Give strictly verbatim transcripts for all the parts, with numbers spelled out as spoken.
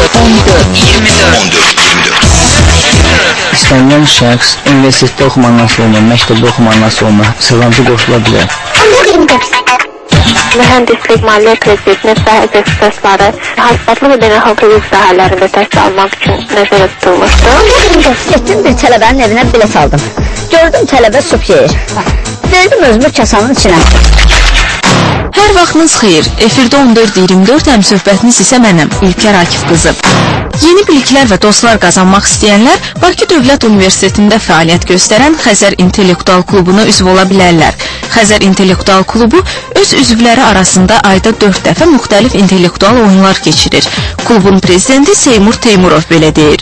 on dörd iyirmi dörd. İstənilən şəxs universitetdə oxumandan sonra, məktəbdə oxumandan sonra sığancı qoşula bilər. Mühəndislik, maliyyə kreditinin sahib ixtisasları, hasbatlı və beynəlxalq hüquq sahələrində təhsil almaq üçün nəzərdə tutulmuşdur. Getdim bir tələbənin evinə bilet aldım. Gördüm tələbə sup yeyir. Verdim özümü kasanın içinə. Hər vaxtınız xeyir. Efirdə on dörd iyirmi dörd həm söhbətiniz isə mənəm, Ülkər Akif qızı. Yeni biliklər və dostlar qazanmaq istəyənlər Bakı Dövlət Universitetində fəaliyyət göstərən Xəzər İntellektual Klubuna üzv ola bilərlər. Xəzər İntellektual Klubu öz üzvləri arasında ayda dörd dəfə müxtəlif intellektual oyunlar keçirir. Klubun prezidenti Seymur Teymurov belə deyir.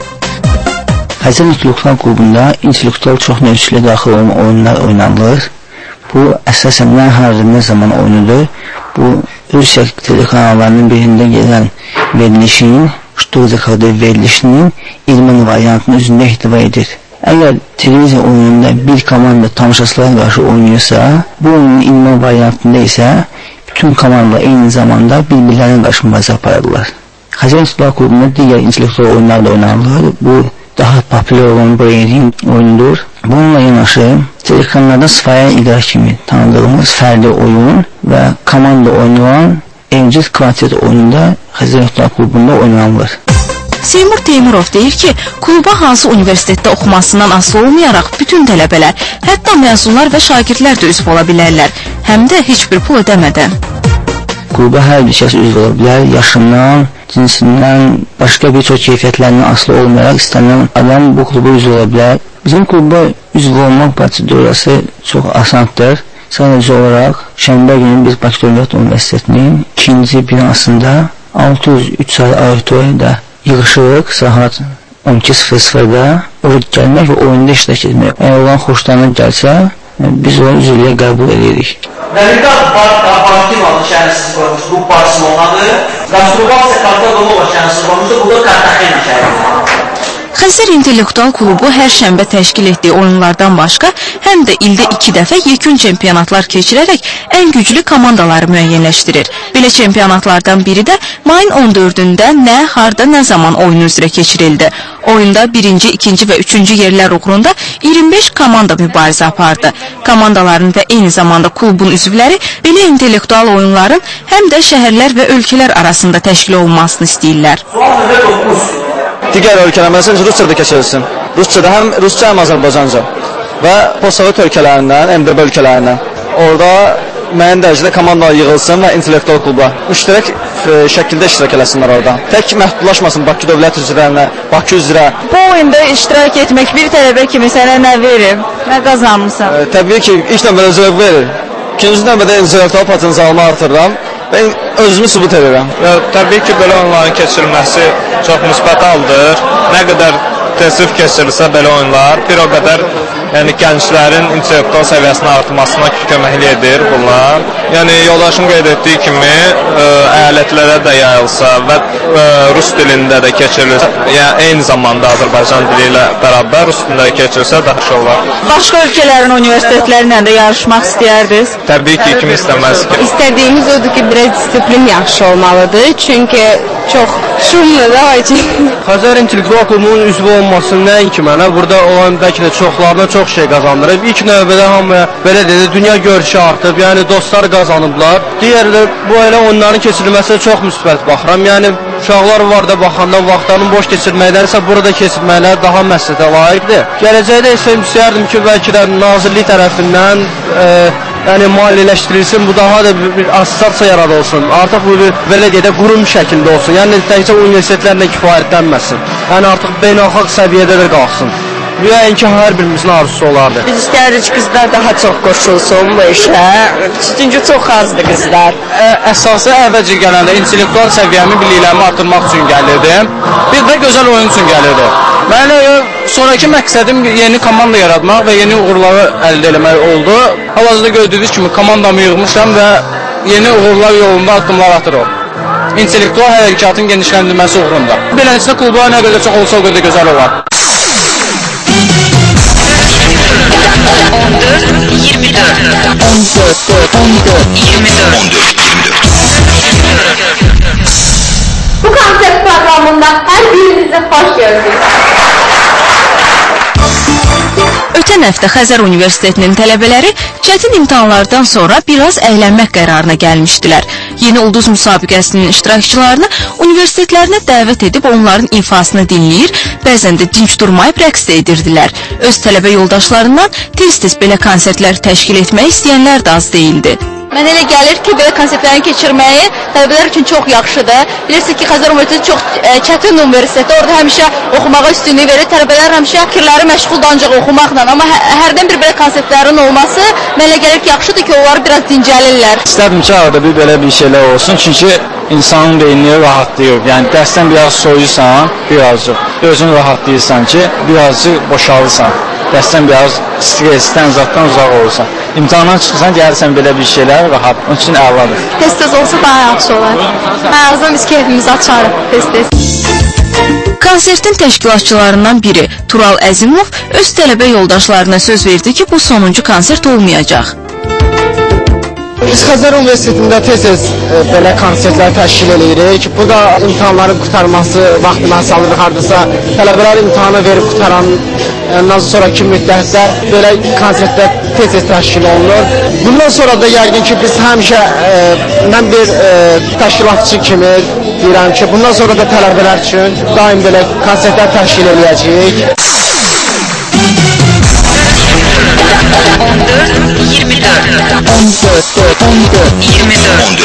Xəzər İntellektual Klubunda intellektual çox mövzulara daxil olan oyunlar oynanılır. Bu əsasən nə harda nə zaman oynudur. Bu Rusiya telekanallarının birində gələn verilişin, Şturzakada verilişinin idman variantını özündə ihtiva edir. Əgər televiziya oyununda bir komanda tamaşaçılara qarşı oynayırsa, bu oyunun idman variantında isə bütün komandalar eyni zamanda bir-birlərinin qarşı mübarizə aparırlar. Xəzər İntellektual Klubunda digər intellektual oyunlar da oynanılır. Bu daha populyar olan Brain oyunudur. Bununla yanaşı telekanallarda Sfaya İdra kimi tanıdığımız fərdi oyun və komanda oynanan Evcil Kvartet oyununda Xəzər İntellektual Klubunda oynanılır. Seymur Teymurov deyir ki, kluba hansı universitetdə oxumasından asılı olmayaraq bütün tələbələr, hətta məzunlar və şagirdlər də üzv ola bilərlər, həm də heç bir pul ödəmədən. Kluba hər bir şəxs üzv ola bilər, yaşından, cinsindən, başqa bir çox keyfiyyətlərindən asılı olmayaraq istənilən adam bu kluba üzv ola bilər. Bizim kluba üzv olmaq prosedurası çox asandır. Sadəcə olaraq şənbə günü biz Bakı Dövlət Universitetinin ikinci binasında altı yüz üç saylı auditoriyada yığışırıq saat on iki sıfır sıfırda oraya gəlmək və oyunda iştirak etmək. Əgər olan xoşlarına gəlsə, biz onu üzvlüyə qəbul edirik. Nəriqat Bartim adlı şəhərsiz qoymuş, bu Barcelonadır. Qastrobasiya Kartagolova şəhərsiz qoymuşdur, bu da Kartagena şəhəridir. Xəzər İntellektual Klubu hər şənbə təşkil etdiyi oyunlardan başqa, həm də ildə iki dəfə yekun çempionatlar keçirərək ən güclü komandaları müəyyənləşdirir. Belə çempionatlardan biri də mayın on dördündə nə, harda, nə zaman oyunu üzrə keçirildi. Oyunda birinci, ikinci və üçüncü yerlər uğrunda iyirmi beş komanda mübarizə apardı. Komandaların və eyni zamanda klubun üzvləri belə intellektual oyunların həm də şəhərlər və ölkələr arasında təşkil olunmasını istəyirlər. Digər ölkələr, məsələn, Rusiyada keçirilsin. Rusiyada həm Rusca, həm Azərbaycanca və postsovet ölkələrindən, M D B ölkələrindən. Orada müəyyən dərəcədə komanda yığılsın və intellektual kluba müştərək şəkildə iştirak eləsinlər orada. Tək məhdudlaşmasın Bakı dövlət üzvlərinə, Bakı üzrə. Bu oyunda iştirak etmək bir tələbə kimi sənə nə verir? Nə qazanmısan? E, təbii ki, ilk növbədə zövq verir. İkinci növbədə intellektual potensialımı artırıram. Ben özümü sübut edirəm. Təbii ki, belə oyunların keçirilməsi çox müsbət haldır. Nə qədər təsif keçirilsə belə oyunlar, bir o qədər yəni, gənclərin intellektual səviyyəsinin artmasına kömək edir bunlar. Yəni, yoldaşım qeyd etdiyi kimi, ə, əyalətlərə də yayılsa və ə, rus dilində də keçirilsə, yəni, eyni zamanda Azərbaycan dili ilə bərabər rus dilində keçirilsə daha yaxşı olar. Başqa ölkələrin universitetlərlə də yarışmaq istəyərdiniz? Təbii ki, kim istəməz ki. İstədiyimiz odur ki, biraz disiplin yaxşı olmalıdır. Çünki çox şumlu da o için. Xəzər İntellektual Klubunun üzvü olması nəinki mənə, burada olan bəlkə də çoxlarına çox şey qazandırıb. İlk növbədə hamıya belə dedi, dünya görüşü artıb, yəni dostlar qazanıblar. Digər də bu elə onların keçirilməsinə çox müsbət baxıram. Yəni uşaqlar var da baxanda vaxtlarını boş keçirməkdənsə burada keçirməklər daha məsləhətə layiqdir. Gələcəkdə isə istəyərdim ki, bəlkə də nazirlik tərəfindən e, yəni maliyyələşdirilsin, bu daha da bir assosiasiya yaradılsın. Artıq bu belə deyək də qurum şəklində olsun. Yəni təkcə universitetlərlə kifayətlənməsin. Yəni artıq beynəlxalq səviyyədə də qalxsın. Bu yəqin ki, hər birimizin arzusu olardı. Biz istərdik ki, qızlar daha çox qoşulsun bu işə. Çünki çox azdır qızlar. Ə, əsası əvvəlcə gələndə intellektual səviyyəmi, biliklərimi artırmaq üçün gəlirdim. Bir də gözəl oyun üçün gəlirdim. Mənim sonraki məqsədim yeni komanda yaratmaq və yeni uğurları əldə etmək oldu. Hal-hazırda gördüyünüz kimi komandamı yığmışam və yeni uğurlar yolunda addımlar atırıq. İntellektual hərəkatın genişləndirilməsi uğrunda. Beləncə kluba nə qədər çox olsa o qədər gözəl olar. on dörd iyirmi dörd on dörd on dörd iyirmi dörd Bu konsept programı programında hər birinizi xoş gördük. Ötən həftə Xəzər Universitetinin tələbələri çətin imtahanlardan sonra biraz əylənmək qərarına gəlmişdilər. Yeni Ulduz müsabiqəsinin iştirakçılarını universitetlərinə dəvət edib onların ifasını dinləyir, bəzən də dinç durmayıb rəqs də edirdilər. Öz tələbə yoldaşlarından tez-tez belə konsertlər təşkil etmək istəyənlər də az deyildi. Mənə elə gəlir ki, belə konseptlərini keçirməyi tələbələr üçün çox yaxşıdır. Bilirsiniz ki, Xəzər Universiteti çox ə, çətin universitetdir. Orada həmişə oxumağa üstünlük verir. Tələbələr həmişə fikirləri məşğuldur ancaq oxumaqla. Amma hər, hərdən bir belə konseptlərin olması mənə gəlir ki, yaxşıdır ki, onları biraz dincəlirlər. İstərdim ki, arada bir belə bir şeylər olsun. Çünki insanın beynini rahatlayır. Yəni dərsdən biraz soyursan, birazcık özünü rahatlayırsan ki, birazcık boşalırsan. Dərsdən biraz stressdən, uzaqdan uzaq olursan. İmtahandan çıxırsan, gəlirsən belə bir şeylər rahat. Onun üçün əladır. Tez-tez olsa daha yaxşı olar. Mən azdan biz keyfimizi açarıq tez-tez. Konsertin təşkilatçılarından biri Tural Əzimov öz tələbə yoldaşlarına söz verdi ki, bu sonuncu konsert olmayacaq. Biz Xəzər Universitetində tez-tez e, belə konsertlər təşkil edirik. Bu da imtahanların qurtarması vaxtına salırıq hardasa. Tələbələr imtahanı verib qutaran ondan sonraki müddətdə belə konsertlər tez-tez təşkil olunur. Bundan sonra da yəqin ki, biz həmişə e, mən bir e, təşkilatçı kimi deyirəm ki, bundan sonra da tələbələr üçün daim belə konsertlər təşkil edəcəyik. on dörd iyirmi dörd on dörd on dörd iyirmi dörd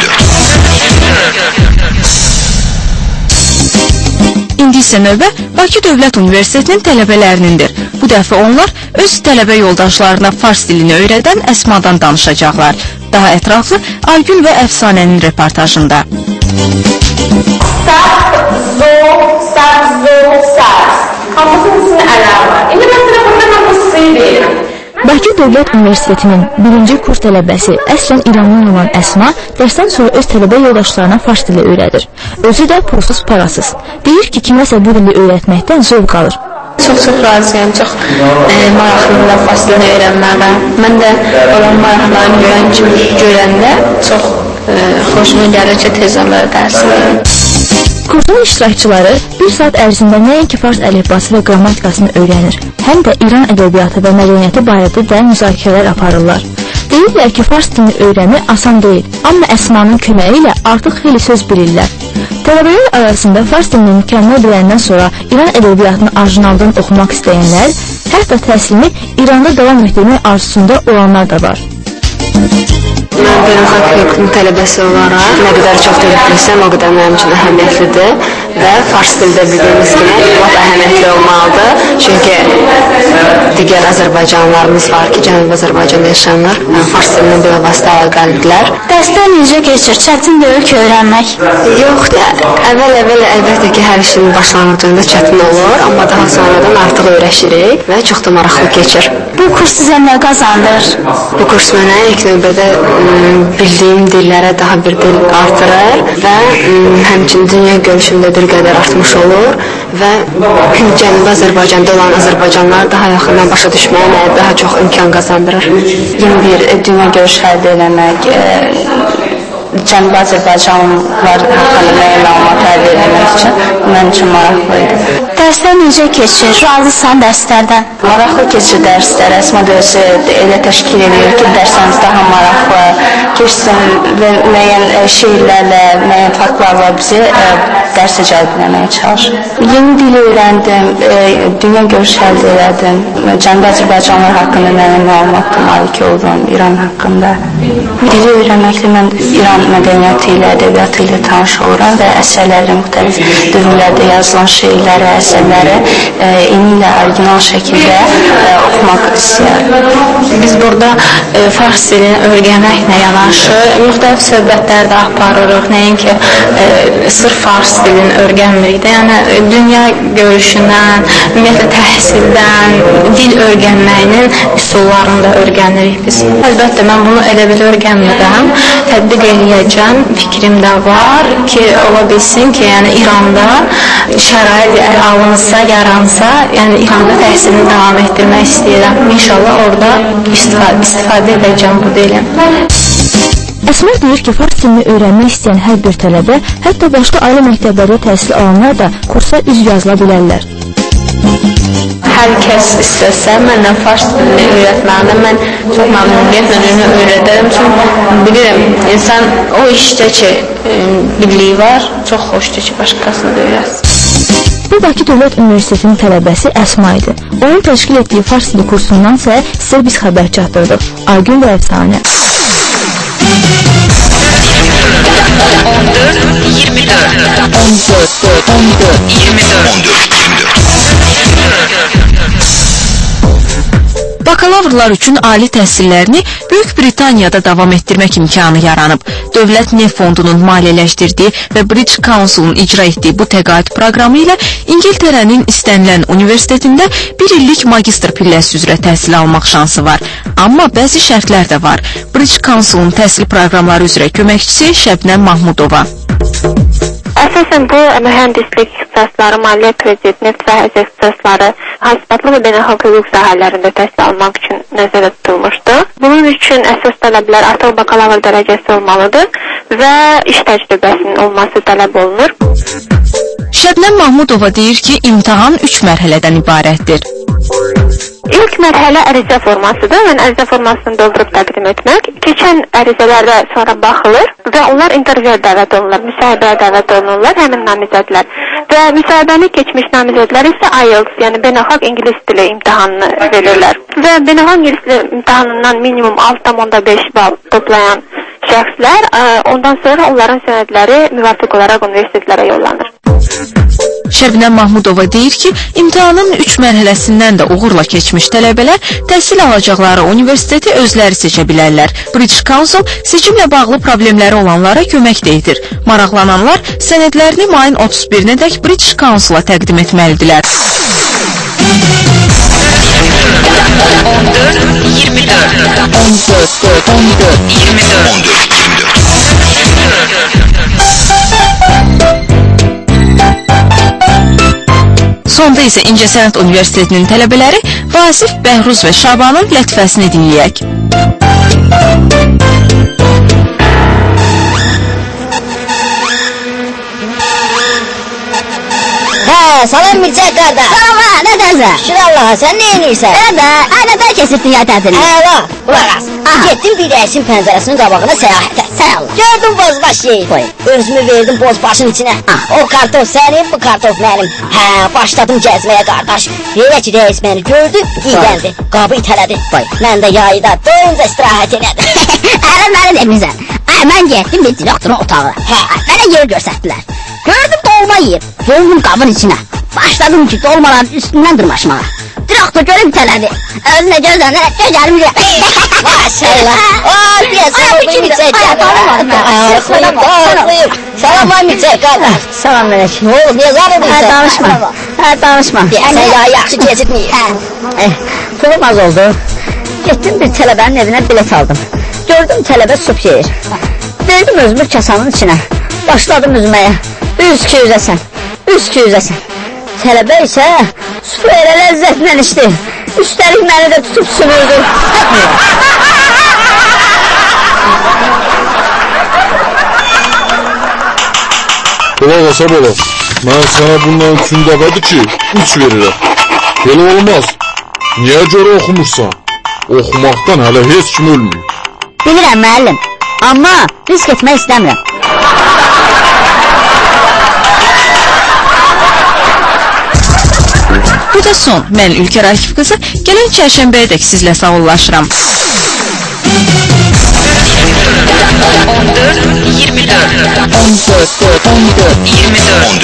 İndi isə növbə Bakı Dövlət Universitetinin tələbələrinindir. Bu dəfə onlar öz tələbə yoldaşlarına fars dilini öyrədən Əsmadan danışacaqlar. Daha ətraflı Aygün və Əfsanənin reportajında. Saf, zor, saf, zor, saf. Hamısının üstünə ələr var. İndi məsələ burada mən bu suyu verirəm. Bakı Dövlət Universitetinin birinci kurs tələbəsi əslən İranlı olan Əsma dərsdən sonra öz tələbə yoldaşlarına fars dili öyrədir. Özü də pulsuz parasız. Deyir ki, kiməsə bu dili öyrətməkdən zövq alır. Çox-çox razıyam, çox e, maraqlıdır fars dilini öyrənməyə. Mən də olan maraqlarını görən kimi görəndə çox e, xoşuma gəlir ki, tezdən belə dərsini. Kursun iştirakçıları bir saat ərzində nəinki fars əlifbası və qrammatikasını öyrənir, həm də İran ədəbiyyatı və mədəniyyəti barədə də müzakirələr aparırlar. Deyirlər ki, fars dilini öyrənmək asan deyil, amma Əsmanın köməyi ilə artıq xeyli söz bilirlər. Tələbələr arasında fars dilini mükəmməl biləndən sonra İran ədəbiyyatını orijinaldan oxumaq istəyənlər, hətta təhsilini İranda davam etdirmək arzusunda olanlar da var. Mən beynəlxalq hüququn tələbəsi olaraq nə qədər çox dil bilsəm, o qədər mənim üçün əhəmiyyətlidir və fars dildə bildiyimiz kimi lap əhəmiyyətli olmalıdır. Çünki digər Azərbaycanlılarımız var ki, Cənub Azərbaycanda yaşayanlar fars dilinə belə vasitə əlaqəlidirlər. Dərslər necə keçir? Çətin deyil ki, öyrənmək? Yoxdur. Əvvəl-əvvəl əlbəttə ki, hər işin başlanğıcında çətin olur, amma daha sonradan artıq öyrəşirik və çox da maraqlı keçir. Bu kurs sizə nə qazandır? Bu kurs mənə ilk növbədə bildiyim dillərə daha bir dil artırır və həmçinin dünya görüşümdə bir qədər artmış olur və Cənubi Azərbaycanda olan Azərbaycanlıları daha yaxından başa düşməyə daha çox imkan qazandırır. Yeni bir dünya görüşü əldə eləmək, Cənubi Azərbaycanlılar haqqında məlumat əldə etmək üçün mənim üçün maraqlı idi. Dərslər necə keçir? Razısan dərslərdən? Maraqlı keçir dərslər. Əsma da özü elə təşkil edir ki, dərsləriniz daha maraqlı keçsin və müəyyən şeirlərlə, müəyyən faktlarla bizi dərsə cəlb etməyə çalışır. Yeni dil öyrəndim, dünya görüşü əldə elədim. Cənubi Azərbaycanlılar haqqında müəyyən məlumat malik oldum, İran haqqında. Dili öyrənməklə mən İran mədəniyyəti ilə, ədəbiyyatı ilə tanış oluram və əsərlərlə, müxtəlif dövrlərdə yazılan şeirləri, əsərləri eyni ilə orijinal şəkildə oxumaq istəyirəm. Biz burada e, fars dilini öyrənməklə yanaşı müxtəlif söhbətlər də aparırıq. Nəinki e, sırf fars dilini öyrənmirik də, yəni dünya görüşündən, ümumiyyətlə təhsildən, dil öyrənməyinin üsullarını da öyrənirik biz. Əlbəttə mən bunu elə belə öyrənmirəm, tətbiq eləyəcəm, fikrim də var ki, ola bilsin ki, yəni İranda şərait alınsa, yaransa, yəni İranda təhsilini davam etdirmək istəyirəm. İnşallah orada istifadə, istifadə edəcəm bu dilin. Əsmər deyir ki, fars dilini öyrənmək istəyən hər bir tələbə, hətta başqa ali məktəblərdə təhsil alanlar da kursa üz yazıla bilərlər. Hər kəs istəsə, məndən fars dilini öyrətməni mən çox məmnuniyyətlə onu öyrədərəm. Çünki bilirəm, insan o işdə ki, birliyi var, çox xoşdur ki, başqasını da öyrətsin. Bu Bakı Dövlət Universitetinin tələbəsi Əsma idi. Onun təşkil etdiyi fars dili kursundan isə sizə biz xəbər çatdırdıq. Aygün və Əfsanə. on dörd iyirmi dörd on dörd on dörd iyirmi dörd Bakalavrlar üçün ali təhsillərini Böyük Britaniyada davam etdirmək imkanı yaranıb. Dövlət Neft Fondunun maliyyələşdirdiyi və British Council'un icra etdiyi bu təqaüd proqramı ilə İngiltərənin istənilən universitetində bir illik magistr pilləsi üzrə təhsil almaq şansı var. Amma bəzi şərtlər də var. British Council'un təhsil proqramları üzrə köməkçisi Şəbnəm Mahmudova. Əsasən bu mühəndislik ixtisasları, maliyyə, kredit, neft sahəsi ixtisasları, hasibatlı və beynəlxalq hüquq sahələrində təhsil almaq üçün nəzərdə tutulmuşdu. Bunun üçün əsas tələblər artıq bakalavr dərəcəsi olmalıdır və iş təcrübəsinin olması tələb olunur. Şəbnəm Mahmudova deyir ki, imtahan üç mərhələdən ibarətdir. İlk mərhələ ərizə formasıdır. Yəni ərizə formasını doldurub təqdim etmək. Keçən ərizələrdə sonra baxılır və onlar intervyuya dəvət olunurlar, müsahibəyə dəvət olunurlar həmin namizədlər. Və müsahibəni keçmiş namizədlər isə I E L T S, yəni beynəlxalq ingilis dili imtahanını verirlər. Və beynəlxalq ingilis dili imtahanından minimum altı tam beş bal toplayan şəxslər, ondan sonra onların sənədləri müvafiq olaraq universitetlərə yollanır. Şəbnəm Mahmudova deyir ki, imtahanın üç mərhələsindən də uğurla keçmiş tələbələr təhsil alacaqları universiteti özləri seçə bilərlər. British Council seçimlə bağlı problemləri olanlara kömək də edir. Maraqlananlar sənədlərini mayın otuz birinə dək British Council'a təqdim etməlidirlər. on dörd iyirmi dörd on dörd on dörd iyirmi dörd Sonda isə İncəsənət Universitetinin tələbələri Vasif, Bəhruz və Şabanın lətifəsini dinləyək. Hə, salam Mircək qardaş. Salam ha, nə dənsə? Şükür Allaha, sən nə eynirsən? Elə də, ələdən kesirdin ya tədini. Əla, qulaq as. Getdim bir dəyişin pəncərəsinin qabağına səyahətə. Səy Allah. Gördüm bozbaş yeyil. Özümü verdim bozbaşın içinə. O kartof sənin, bu kartof mənim. Hə, başladım gəzməyə qardaş. Elə ki, reis məni gördü, iyləndi. Qabı itələdi. Mən də yayda doyunca istirahət elədim. Ələ məni demirsən. Mən getdim bir direktorun otağına. Hə, mənə yer göstərdilər. Gördüm dolma yer. Dolum qabın içinə. Başladım ki, dolmaların üstündən dırmaşmağa. Direktor görüb itələdi. Özünə gözlənerək gözəlmişəm. Maşallah. Ay, deyəsən oldu Mircək qardaş. Salam var Mircək qardaş. Salam Mələk. Oğlum, niyə zar olursan? Hə, danışma. Hə, danışma. Sən ya yaxşı keçirməyir. Pulum az oldu. Getdim bir tələbənin evinə bilet aldım. Gördüm tələbə sup yeyir. Verdim özümü kasanın içinə. Başladım üzməyə. Üz ki üzəsən. Üz ki üzəsən. Tələbə isə supu elə ləzzətlə içdi. Üstəlik məni də tutub sümürdü. Qulaq asa belə. Mən sənə bundan üçün dəvədir ki, üç verirəm. Belə olmaz. Niyə görə oxumursan? Oxumaqdan hələ heç kim ölmür. Bilirəm müəllim, amma risk etmək istəmirəm. Bu da son. Mən Ülker Akif qızı gələn çərşənbəyə dək sizlə sağollaşıram. on dörd iyirmi dörd on dörd on dörd iyirmi dörd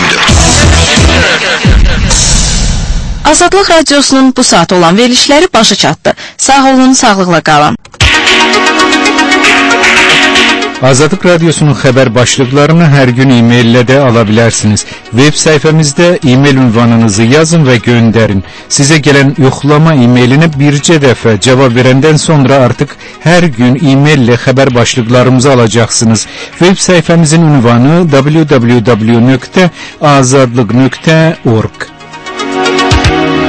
Azadlıq Radiosunun bu saat olan verilişləri başa çatdı. Sağ olun, sağlıqla qalın. Azadlıq Radiosunun xəbər başlıqlarını hər gün e-maillə də ala bilərsiniz. Web səhifəmizdə e-mail ünvanınızı yazın və göndərin. Sizə gələn yoxlama e-mailinə bircə dəfə cavab verəndən sonra artıq hər gün e-maillə xəbər başlıqlarımızı alacaqsınız. Web səhifəmizin ünvanı w w w nöqtə azadlıq nöqtə org.